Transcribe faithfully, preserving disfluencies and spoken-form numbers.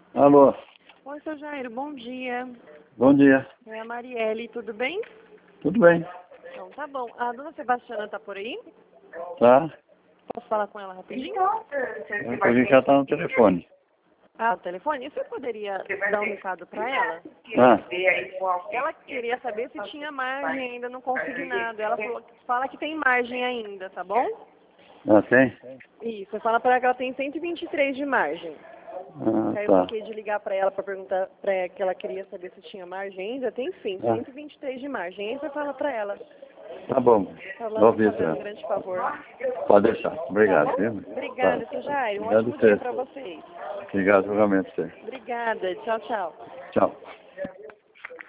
Alô, Oi, seu Jairo, bom dia. bom dia. É a Marielle, tudo bem? Tudo bem? Então, tá bom. A dona Sebastiana tá por aí? Tá? Posso falar com ela rapidinho? A gente já tá no telefone. Ah, o telefone? E você poderia dar um recado para ela? Ah, Ela queria saber se tinha margem ainda no consignado. Ela falou, fala que tem margem ainda, tá bom? ah tem? Isso, você fala para ela que ela tem cento e vinte e três de margem. Aí Ah, eu tá. fiquei de ligar para ela para perguntar para ela que ela queria saber se tinha margem ainda. Tem sim, Ah, cento e vinte e três de margem. Aí você fala para ela. tá bom. Falando, Vou por avisar. favor, um grande favor. Pode deixar. Tá Obrigado, bom? viu? Obrigada, Tá. seu Jair. Um Obrigado a ótimo dia você. para vocês. Obrigado, realmente, você. Obrigada. Tchau, tchau. Tchau.